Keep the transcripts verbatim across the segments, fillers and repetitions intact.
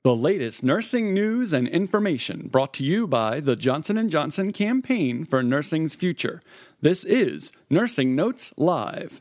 The latest nursing news and information brought to you by the Johnson and Johnson Campaign for Nursing's Future. This is Nursing Notes Live.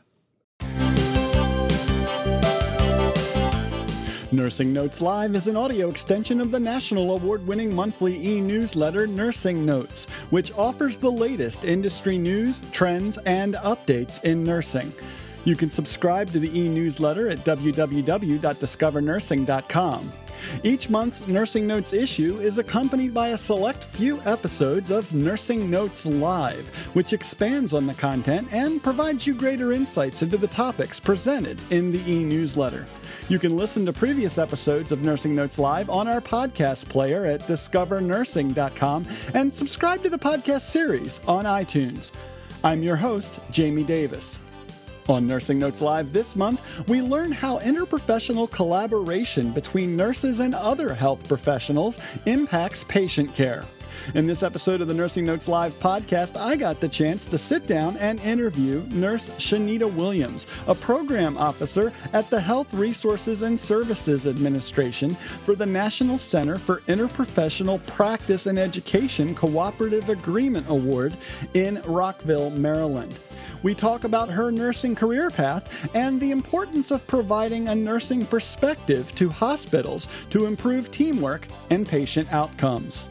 Nursing Notes Live is an audio extension of the national award-winning monthly e-newsletter Nursing Notes, which offers the latest industry news, trends, and updates in nursing. You can subscribe to the e-newsletter at w w w dot discover nursing dot com. Each month's Nursing Notes issue is accompanied by a select few episodes of Nursing Notes Live, which expands on the content and provides you greater insights into the topics presented in the e-newsletter. You can listen to previous episodes of Nursing Notes Live on our podcast player at discover nursing dot com and subscribe to the podcast series on iTunes. I'm your host, Jamie Davis. On Nursing Notes Live this month, we learn how interprofessional collaboration between nurses and other health professionals impacts patient care. In this episode of the Nursing Notes Live podcast, I got the chance to sit down and interview Nurse Shanita Williams, a program officer at the Health Resources and Services Administration for the National Center for Interprofessional Practice and Education Cooperative Agreement Award in Rockville, Maryland. We talk about her nursing career path and the importance of providing a nursing perspective to hospitals to improve teamwork and patient outcomes.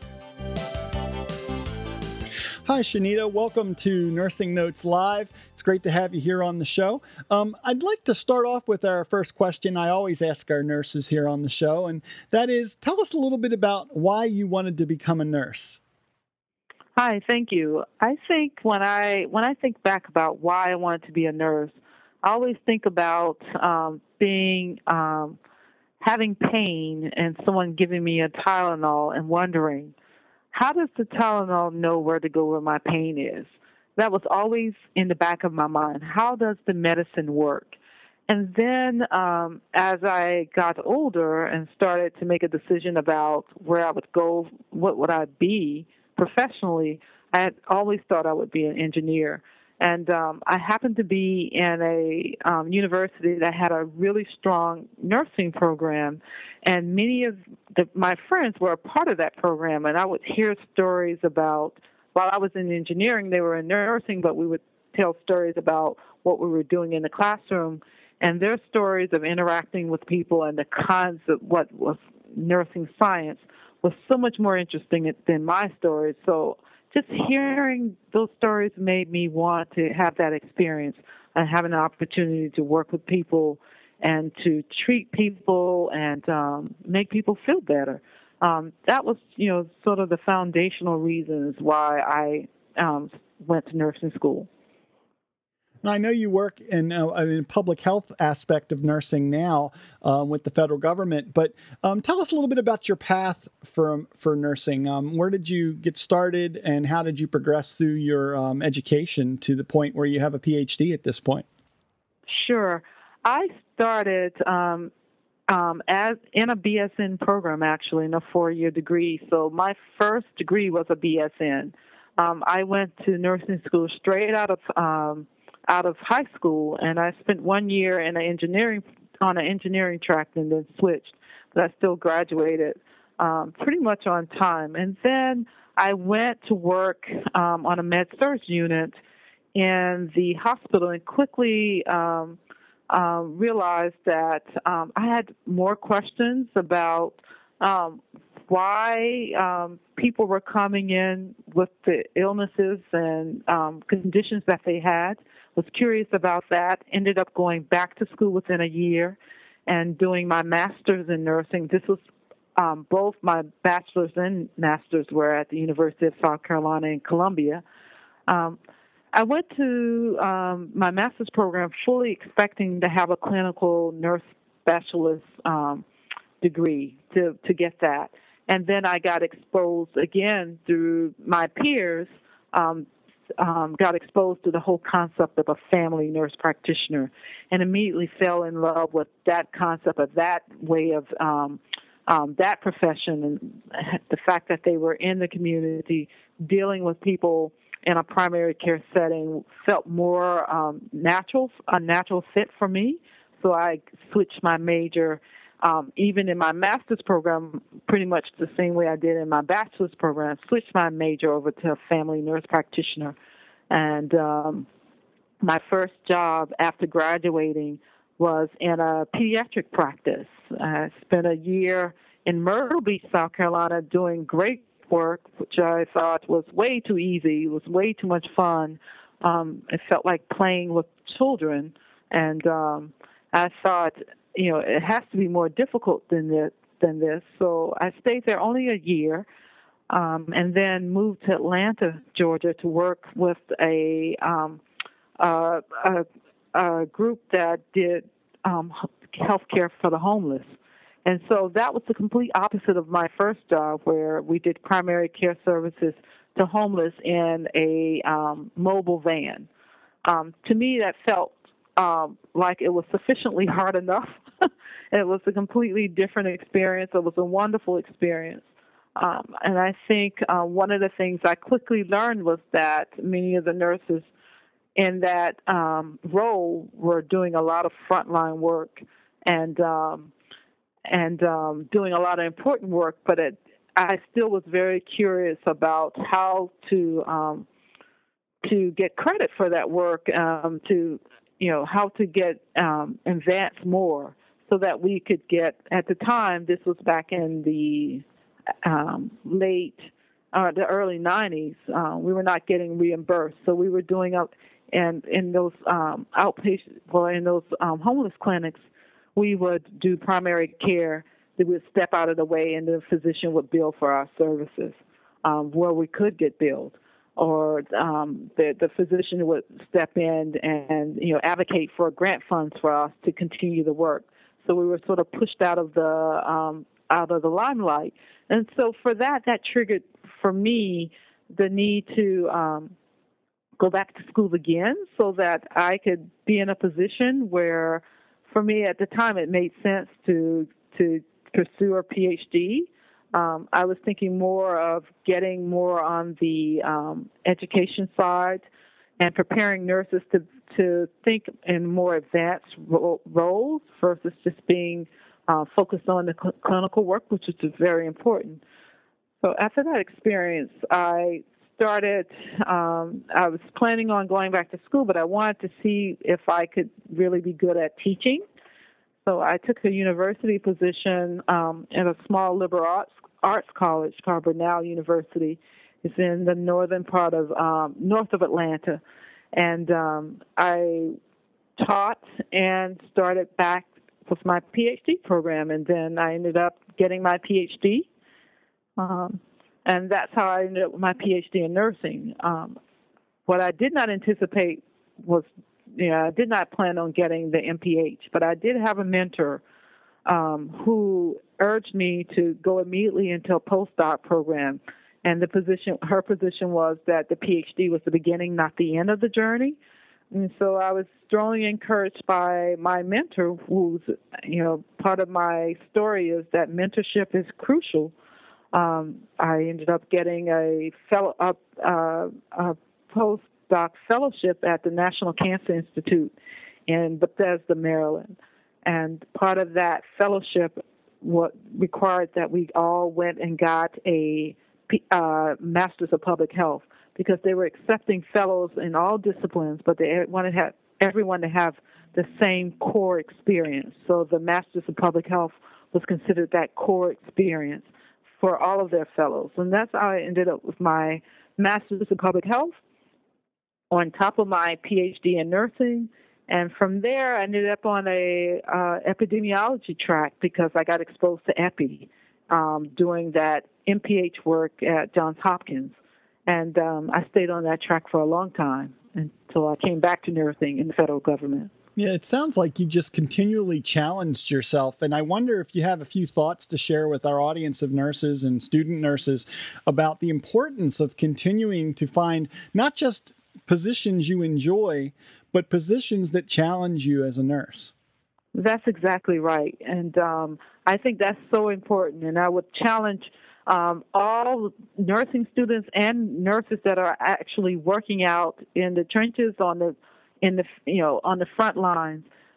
Hi, Shanita. Welcome to Nursing Notes Live. It's great to have you here on the show. Um, I'd like to start off with our first question I always ask our nurses here on the show, and that is, tell us a little bit about why you wanted to become a nurse. Hi, thank you. I think when I when I think back about why I wanted to be a nurse, I always think about um, being um, having pain and someone giving me a Tylenol and wondering, how does the Tylenol know where to go where my pain is? That was always in the back of my mind. How does the medicine work? And then um, as I got older and started to make a decision about where I would go, what would I be professionally, I had always thought I would be an engineer. And um, I happened to be in a um, university that had a really strong nursing program, and many of the, my friends were a part of that program, and I would hear stories about, while I was in engineering, they were in nursing, but we would tell stories about what we were doing in the classroom, and their stories of interacting with people and the kinds of what was nursing science was so much more interesting than my stories. So just hearing those stories made me want to have that experience and have an opportunity to work with people and to treat people and um, make people feel better. Um, that was, you know, sort of the foundational reasons why I um, went to nursing school. I know you work in uh, in public health aspect of nursing now um, with the federal government, but um, tell us a little bit about your path for for nursing. Um, where did you get started, and how did you progress through your um, education to the point where you have a P H D at this point? Sure, I started um, um, as in a B S N program, actually, in a four-year degree. So my first degree was a B S N. Um, I went to nursing school straight out of um, out of high school, and I spent one year in an engineering on an engineering track and then switched, but I still graduated um, pretty much on time. And then I went to work um, on a med-surg unit in the hospital and quickly um, uh, realized that um, I had more questions about um, why um, people were coming in with the illnesses and um, conditions that they had. Was curious about that, ended up going back to school within a year and doing my master's in nursing. This was um, both my bachelor's and master's were at the University of South Carolina in Columbia. Um, I went to um, my master's program fully expecting to have a clinical nurse specialist um, degree to, to get that. And then I got exposed again through my peers, um, Um, got exposed to the whole concept of a family nurse practitioner and immediately fell in love with that concept of that way of um, um, that profession and the fact that they were in the community dealing with people in a primary care setting felt more um, natural, a natural fit for me. So I switched my major um, even in my master's program, pretty much the same way I did in my bachelor's program, I switched my major over to a family nurse practitioner. And um, my first job after graduating was in a pediatric practice. I spent a year in Myrtle Beach, South Carolina, doing great work, which I thought was way too easy. It was way too much fun. Um, it felt like playing with children, and um, I thought, you know, it has to be more difficult than this. Than this. So I stayed there only a year, um, and then moved to Atlanta, Georgia, to work with a um, uh, a, a group that did um, health care for the homeless. And so that was the complete opposite of my first job, where we did primary care services to homeless in a um, mobile van. Um, to me, that felt um, like it was sufficiently hard enough. It was a completely different experience. It was a wonderful experience. Um, and I think uh, one of the things I quickly learned was that many of the nurses in that um, role were doing a lot of frontline work and um, and um, doing a lot of important work, but it, I still was very curious about how to um, to get credit for that work, um, to you know how to get um, advance more, so that we could get. At the time, this was back in the um, late, uh, the early nineties. Uh, we were not getting reimbursed, so we were doing up and in those um, outpatient, well, in those um, homeless clinics, we would do primary care. They would step out of the way, and the physician would bill for our services um, where we could get billed, or um, the, the physician would step in and you know advocate for grant funds for us to continue the work. So we were sort of pushed out of the um, out of the limelight, and so for that, that triggered for me the need to um, go back to school again, so that I could be in a position where, for me at the time, it made sense to to pursue a P H D. Um, I was thinking more of getting more on the um, education side and preparing nurses to to think in more advanced ro- roles versus just being uh, focused on the cl- clinical work, which is very important. So after that experience, I started, um, I was planning on going back to school, but I wanted to see if I could really be good at teaching. So I took a university position um, in a small liberal arts, arts college called Brenau University. It's in the northern part of, um, north of Atlanta. And um, I taught and started back with my P H D program. And then I ended up getting my P H D. Um, and that's how I ended up with my P H D in nursing. Um, what I did not anticipate was Yeah, I did not plan on getting the M P H, but I did have a mentor um, who urged me to go immediately into a postdoc program. And the position, her position was that the P H D was the beginning, not the end of the journey. And so I was strongly encouraged by my mentor, who's, you know, part of my story is that mentorship is crucial. Um, I ended up getting a fellow, uh, uh, a post. Doc fellowship at the National Cancer Institute in Bethesda, Maryland. And part of that fellowship what required that we all went and got a uh, Master's of Public Health, because they were accepting fellows in all disciplines, but they wanted to have everyone to have the same core experience. So the Master's of Public Health was considered that core experience for all of their fellows. And that's how I ended up with my Master's of Public Health on top of my P H D in nursing. And from there, I ended up on a uh, epidemiology track because I got exposed to epi um, doing that M P H work at Johns Hopkins. And um, I stayed on that track for a long time until I came back to nursing in the federal government. Yeah, it sounds like you just continually challenged yourself. And I wonder if you have a few thoughts to share with our audience of nurses and student nurses about the importance of continuing to find not just positions you enjoy, but positions that challenge you as a nurse. That's exactly right. And um, I think that's so important. And I would challenge um, all nursing students and nurses that are actually working out in the trenches, on the, in the, you know, on the front lines,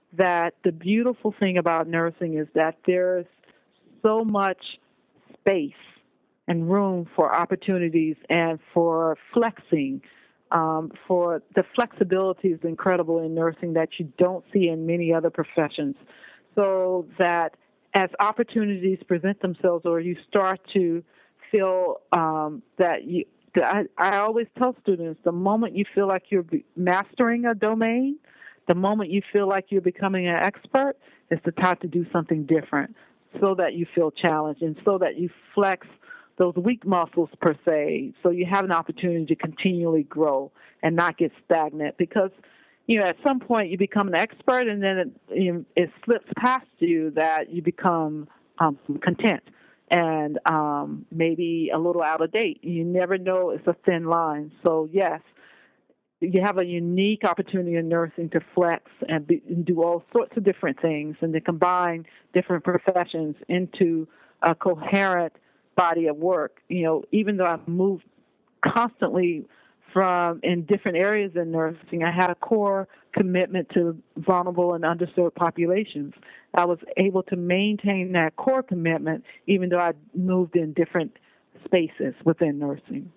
that the beautiful thing about nursing is that there's so much space and room for opportunities and for flexing. Um, for the flexibility is incredible in nursing that you don't see in many other professions. So that as opportunities present themselves, or you start to feel um, that you, I, I always tell students, the moment you feel like you're mastering a domain, the moment you feel like you're becoming an expert, it's the time to do something different so that you feel challenged and so that you flex those weak muscles per se, so you have an opportunity to continually grow and not get stagnant. Because, you know, at some point you become an expert, and then it, you know, it slips past you that you become um, content and um, maybe a little out of date. You never know; it's a thin line. So yes, you have a unique opportunity in nursing to flex and, be, and do all sorts of different things, and to combine different professions into a coherent body of work. You know, even though I've moved constantly from in different areas in nursing, I had a core commitment to vulnerable and underserved populations. I was able to maintain that core commitment even though I moved in different spaces within nursing.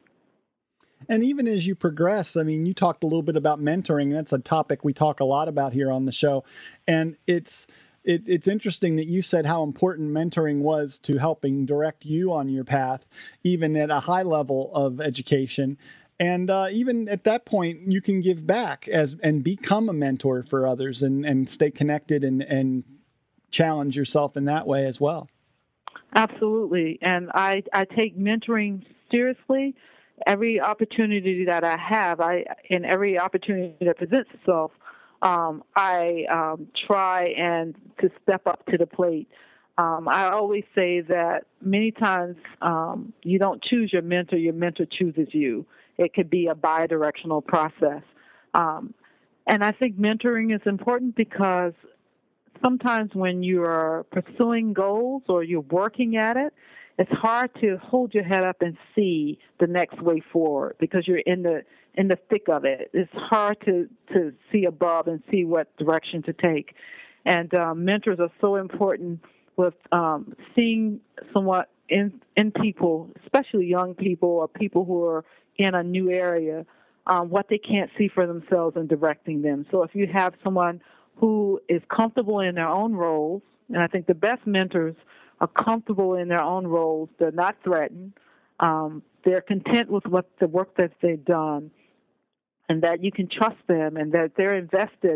And even as you progress, I mean, you talked a little bit about mentoring. That's a topic we talk a lot about here on the show. And it's It, it's interesting that you said how important mentoring was to helping direct you on your path, even at a high level of education. And uh, even at that point, you can give back as and become a mentor for others and, and stay connected and, and challenge yourself in that way as well. Absolutely. And I, I take mentoring seriously. Every opportunity that I have, I in every opportunity that presents itself, Um, I um, try and to step up to the plate. Um, I always say that many times um, you don't choose your mentor, your mentor chooses you. It could be a bi-directional process. Um, and I think mentoring is important because sometimes when you are pursuing goals or you're working at it, it's hard to hold your head up and see the next way forward because you're in the in the thick of it. It's hard to, to see above and see what direction to take. And um, mentors are so important with um, seeing somewhat in in people, especially young people or people who are in a new area, um, what they can't see for themselves and directing them. So if you have someone who is comfortable in their own roles, and I think the best mentors are comfortable in their own roles, they're not threatened, um, they're content with what the work that they've done, and that you can trust them and that they're invested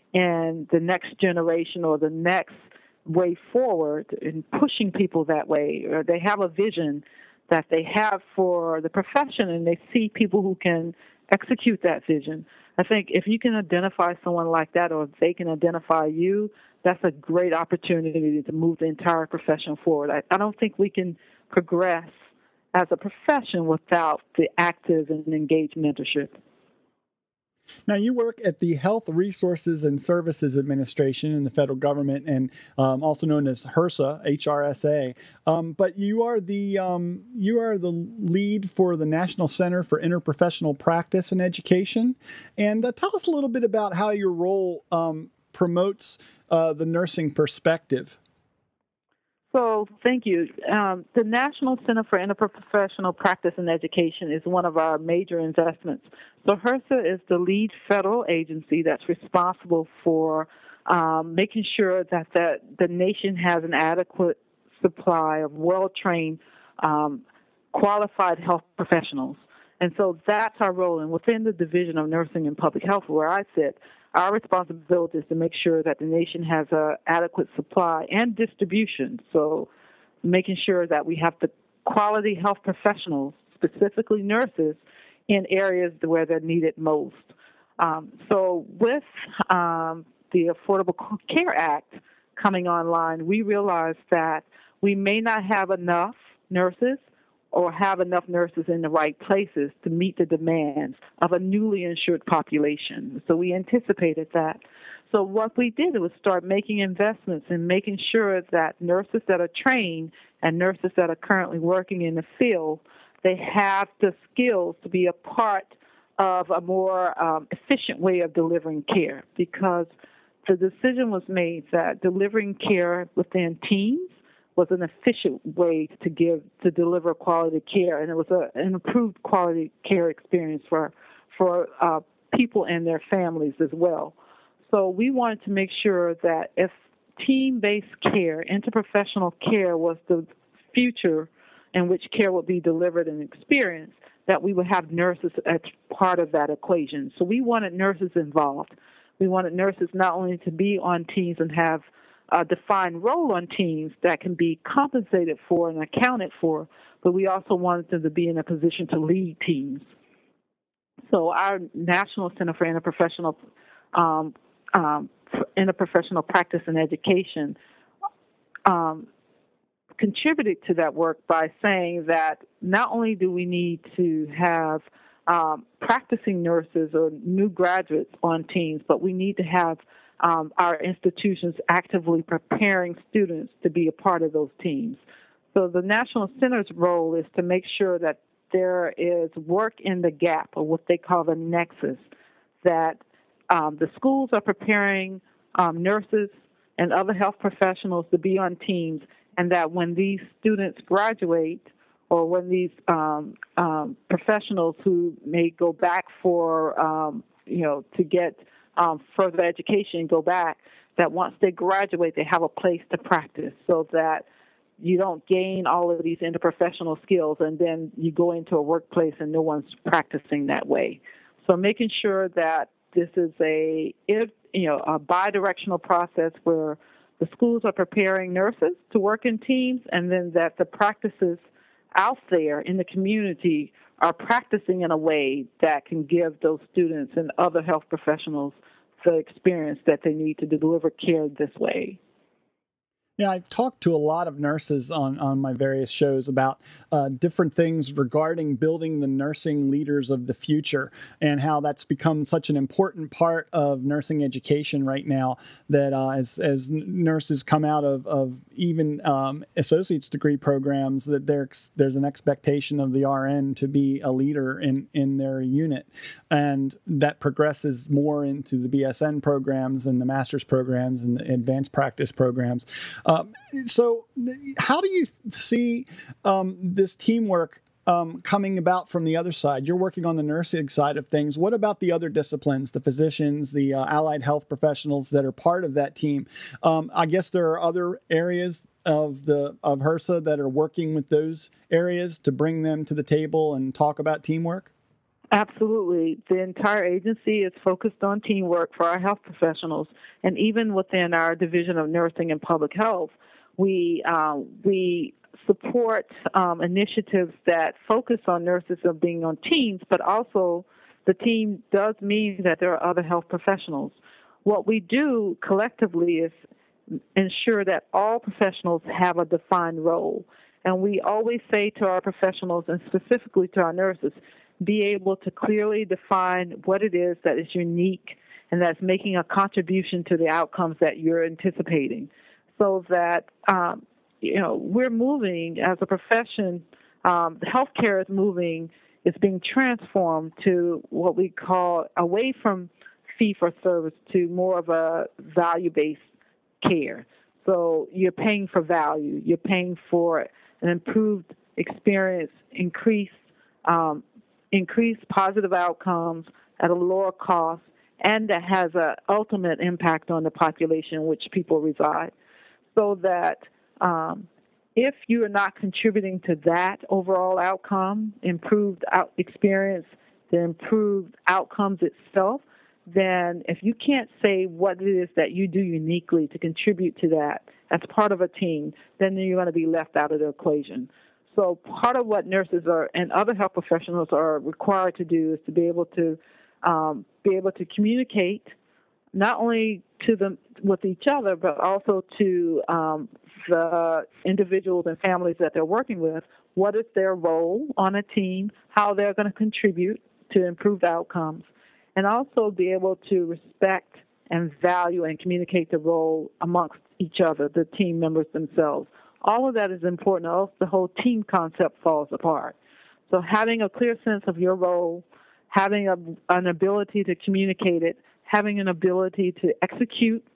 in the next generation or the next way forward in pushing people that way, or they have a vision that they have for the profession and they see people who can execute that vision. I think if you can identify someone like that or if they can identify you, that's a great opportunity to move the entire profession forward. I, I don't think we can progress as a profession without the active and engaged mentorship. Now, you work at the Health Resources and Services Administration in the federal government, and um, also known as HRSA, H R S A. Um, but you are the um, you are the lead for the National Center for Interprofessional Practice and Education. And uh, tell us a little bit about how your role um, promotes uh, the nursing perspective. So thank you. Um, the National Center for Interprofessional Practice and Education is one of our major investments. So HRSA is the lead federal agency that's responsible for um, making sure that the, the nation has an adequate supply of well-trained, um, qualified health professionals. And so that's our role. And within the Division of Nursing and Public Health, where I sit, our responsibility is to make sure that the nation has an adequate supply and distribution. So making sure that we have the quality health professionals, specifically nurses, in areas where they're needed most. Um, so with um, the Affordable Care Act coming online, we realized that we may not have enough nurses or have enough nurses in the right places to meet the demands of a newly insured population. So we anticipated that. So what we did was start making investments in making sure that nurses that are trained and nurses that are currently working in the field, they have the skills to be a part of a more um, efficient way of delivering care, because the decision was made that delivering care within teams was an efficient way to give to deliver quality care, and it was a, an improved quality care experience for for uh, people and their families as well. So we wanted to make sure that if team-based care, interprofessional care was the future in which care would be delivered and experienced, that we would have nurses as part of that equation. So we wanted nurses involved. We wanted nurses not only to be on teams and have a defined role on teams that can be compensated for and accounted for, but we also wanted them to be in a position to lead teams. So our National Center for Interprofessional um, um, Interprofessional Practice and Education um, contributed to that work by saying that not only do we need to have um, practicing nurses or new graduates on teams, but we need to have um, our institutions actively preparing students to be a part of those teams. So the National Center's role is to make sure that there is work in the gap, or what they call the nexus, that um, the schools are preparing um, nurses and other health professionals to be on teams, and that when these students graduate, or when these um, um, professionals who may go back for, um, you know, to get um, further education, go back, that once they graduate, they have a place to practice, so that you don't gain all of these interprofessional skills and then you go into a workplace and no one's practicing that way. So making sure that this is a, if, you know, a bi-directional process where the schools are preparing nurses to work in teams, and then that the practices out there in the community are practicing in a way that can give those students and other health professionals the experience that they need to deliver care this way. Yeah, I've talked to a lot of nurses on, on my various shows about uh, different things regarding building the nursing leaders of the future, and how that's become such an important part of nursing education right now, that uh, as as nurses come out of, of even um, associate's degree programs, that there's, there's an expectation of the R N to be a leader in, in their unit. And that progresses more into the B S N programs and the master's programs and the advanced practice programs. Um, so how do you see um, this teamwork um, coming about from the other side? You're working on the nursing side of things. What about the other disciplines, the physicians, the uh, allied health professionals that are part of that team? Um, I guess there are other areas of the of HRSA that are working with those areas to bring them to the table and talk about teamwork? Absolutely. The entire agency is focused on teamwork for our health professionals, and even within our Division of Nursing and Public Health, we uh, we support um, initiatives that focus on nurses of being on teams, but also the team does mean that there are other health professionals. What we do collectively is ensure that all professionals have a defined role, and we always say to our professionals, and specifically to our nurses, be able to clearly define what it is that is unique and that's making a contribution to the outcomes that you're anticipating, so that um, you know we're moving as a profession. Um, healthcare is moving; it's being transformed to what we call away from fee for service to more of a value-based care. So you're paying for value. You're paying for an improved experience, increased um, increase positive outcomes at a lower cost, and that has an ultimate impact on the population in which people reside. So that um, if you are not contributing to that overall outcome, improved out experience, the improved outcomes itself, then if you can't say what it is that you do uniquely to contribute to that as part of a team, then you're going to be left out of the equation. So part of what nurses are and other health professionals are required to do is to be able to um, be able to communicate not only to them with each other, but also to um, the individuals and families that they're working with. What is their role on a team? How they're going to contribute to improved outcomes, and also be able to respect and value and communicate the role amongst each other, the team members themselves. All of that is important, or else the whole team concept falls apart. So having a clear sense of your role, having a, an ability to communicate it, having an ability to execute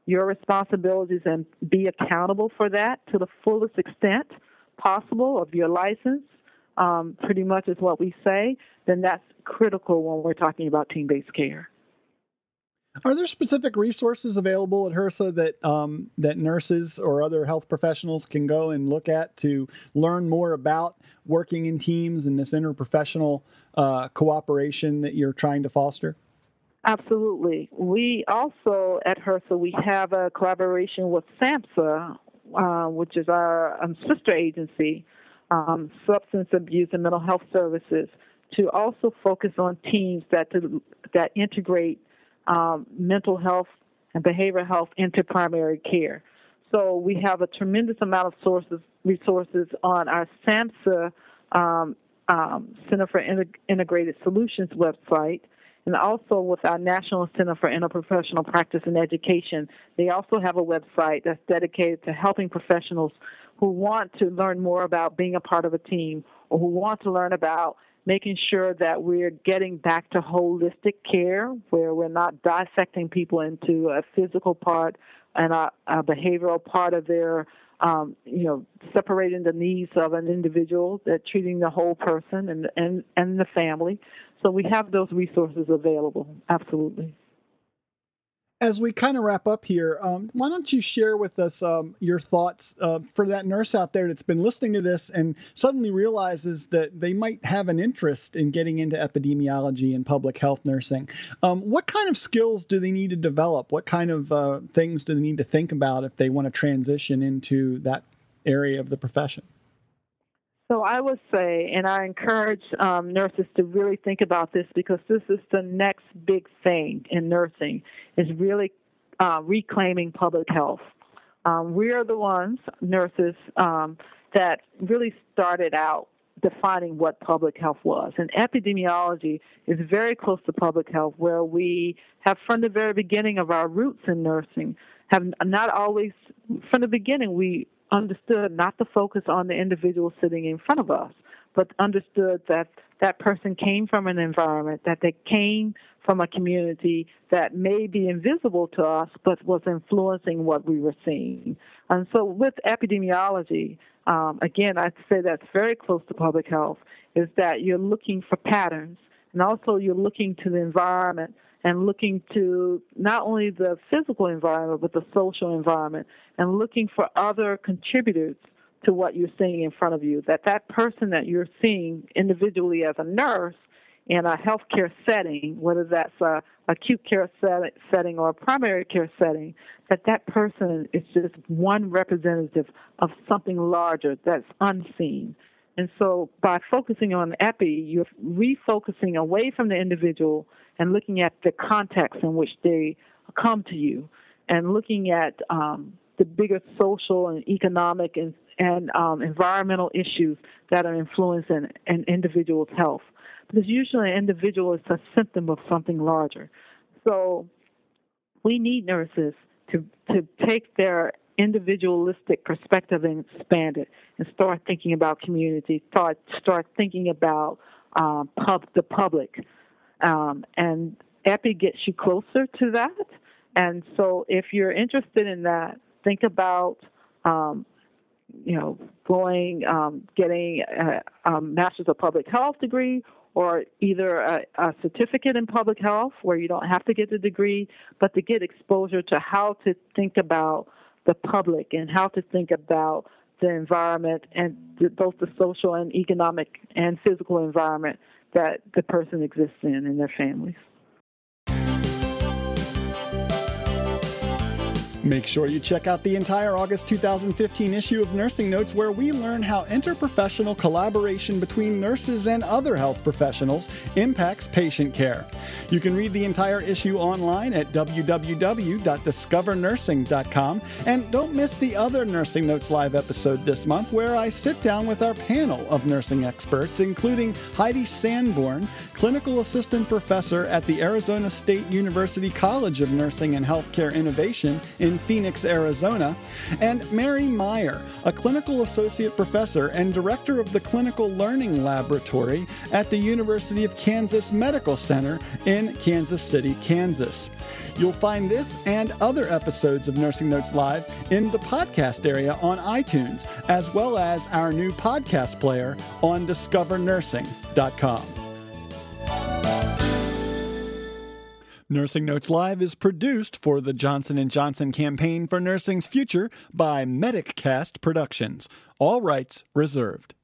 your responsibilities and be accountable for that to the fullest extent possible of your license, um, pretty much is what we say, then that's critical when we're talking about team-based care. Are there specific resources available at HRSA that um, that nurses or other health professionals can go and look at to learn more about working in teams and this interprofessional uh, cooperation that you're trying to foster? Absolutely. We also at HRSA, we have a collaboration with SAMHSA, uh, which is our um, sister agency, um, Substance Abuse and Mental Health Services, to also focus on teams that to, that integrate Um, mental health and behavioral health into primary care. So we have a tremendous amount of sources, resources on our SAMHSA um, um, Center for Integ- Integrated Solutions website, and also with our National Center for Interprofessional Practice and Education. They also have a website that's dedicated to helping professionals who want to learn more about being a part of a team or who want to learn about making sure that we're getting back to holistic care where we're not dissecting people into a physical part and a, a behavioral part of their, um, you know, separating the needs of an individual, that treating the whole person and, and, and the family. So we have those resources available, absolutely. As we kind of wrap up here, um, why don't you share with us um, your thoughts uh, for that nurse out there that's been listening to this and suddenly realizes that they might have an interest in getting into epidemiology and public health nursing. Um, what kind of skills do they need to develop? What kind of uh, things do they need to think about if they want to transition into that area of the profession? So I would say, and I encourage um, nurses to really think about this because this is the next big thing in nursing, is really uh, reclaiming public health. Um, we are the ones, nurses, um, that really started out defining what public health was. And epidemiology is very close to public health, where we have from the very beginning of our roots in nursing, have not always, from the beginning, we understood not to focus on the individual sitting in front of us, but understood that that person came from an environment, that they came from a community that may be invisible to us, but was influencing what we were seeing. And so with epidemiology, um, again, I'd say that's very close to public health, is that you're looking for patterns, and also you're looking to the environment and looking to not only the physical environment, but the social environment, and looking for other contributors to what you're seeing in front of you, that that person that you're seeing individually as a nurse in a healthcare setting, whether that's a acute care set, setting or a primary care setting, that that person is just one representative of something larger that's unseen. And so by focusing on epi, you're refocusing away from the individual and looking at the context in which they come to you, and looking at um, the bigger social and economic and, and um, environmental issues that are influencing an individual's health. Because usually an individual is a symptom of something larger. So we need nurses to, to take their individualistic perspective and expand it and start thinking about community, start, start thinking about um, pub, the public. Um, and epi gets you closer to that. And so if you're interested in that, think about, um, you know, going, um, getting a, a Master's of Public Health degree, or either a, a certificate in public health where you don't have to get the degree, but to get exposure to how to think about the public and how to think about the environment and the, both the social and economic and physical environment that the person exists in and their families. Make sure you check out the entire August two thousand fifteen issue of Nursing Notes, where we learn how interprofessional collaboration between nurses and other health professionals impacts patient care. You can read the entire issue online at w w w dot discover nursing dot com. And don't miss the other Nursing Notes live episode this month, where I sit down with our panel of nursing experts, including Heidi Sanborn, clinical assistant professor at the Arizona State University College of Nursing and Healthcare Innovation in in Phoenix, Arizona, and Mary Meyer, a clinical associate professor and director of the Clinical Learning Laboratory at the University of Kansas Medical Center in Kansas City, Kansas. You'll find this and other episodes of Nursing Notes Live in the podcast area on iTunes, as well as our new podcast player on discover nursing dot com. Nursing Notes Live is produced for the Johnson and Johnson Campaign for Nursing's Future by MedicCast Productions. All rights reserved.